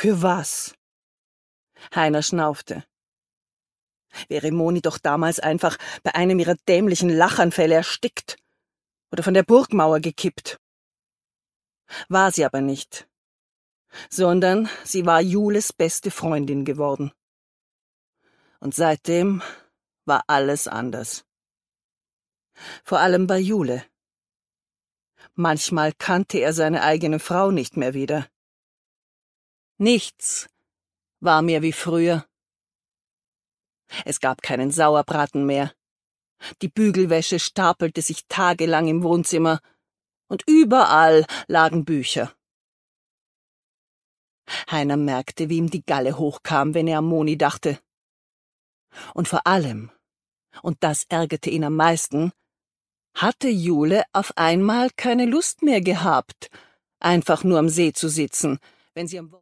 Für was? Heiner schnaufte. Wäre Moni doch damals einfach bei einem ihrer dämlichen Lachanfälle erstickt oder von der Burgmauer gekippt. War sie aber nicht, sondern sie war Jules beste Freundin geworden. Und seitdem war alles anders. Vor allem bei Jule. Manchmal kannte er seine eigene Frau nicht mehr wieder. Nichts war mehr wie früher. Es gab keinen Sauerbraten mehr. Die Bügelwäsche stapelte sich tagelang im Wohnzimmer, und überall lagen Bücher. Heiner merkte, wie ihm die Galle hochkam, wenn er an Moni dachte. Und vor allem, und das ärgerte ihn am meisten, hatte Jule auf einmal keine Lust mehr gehabt, einfach nur am See zu sitzen, wenn sie am